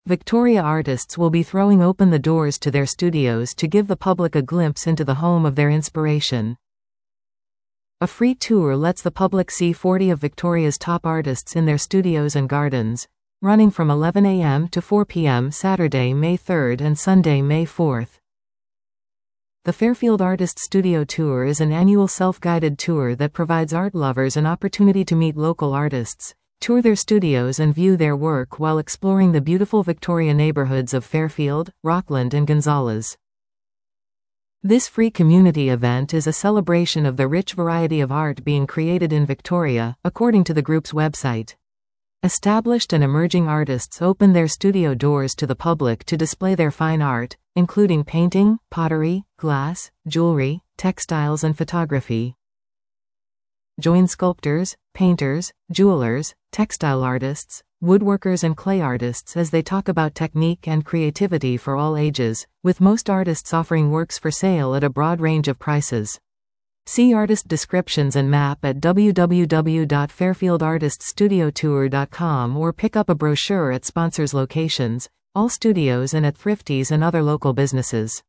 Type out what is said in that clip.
Victoria artists will be throwing open the doors to their studios to give the public a glimpse into the home of their inspiration. A free tour lets the public see 40 of Victoria's top artists in their studios and gardens, running from 11 a.m. to 4 p.m. Saturday, May 3rd and Sunday, May 4th. The Fairfield Artist Studio Tour is an annual self-guided tour that provides art lovers an opportunity to meet local artists, tour their studios and view their work while exploring the beautiful Victoria neighborhoods of Fairfield, Rockland and Gonzales. This free community event is a celebration of the rich variety of art being created in Victoria, according to the group's website. Established and emerging artists open their studio doors to the public to display their fine art, including painting, pottery, glass, jewelry, textiles and photography. Join sculptors, painters, jewelers, textile artists, woodworkers and clay artists as they talk about technique and creativity for all ages, with most artists offering works for sale at a broad range of prices. See artist descriptions and map at www.fairfieldartiststudiotour.com or pick up a brochure at sponsors' locations, all studios and at Thrifties and other local businesses.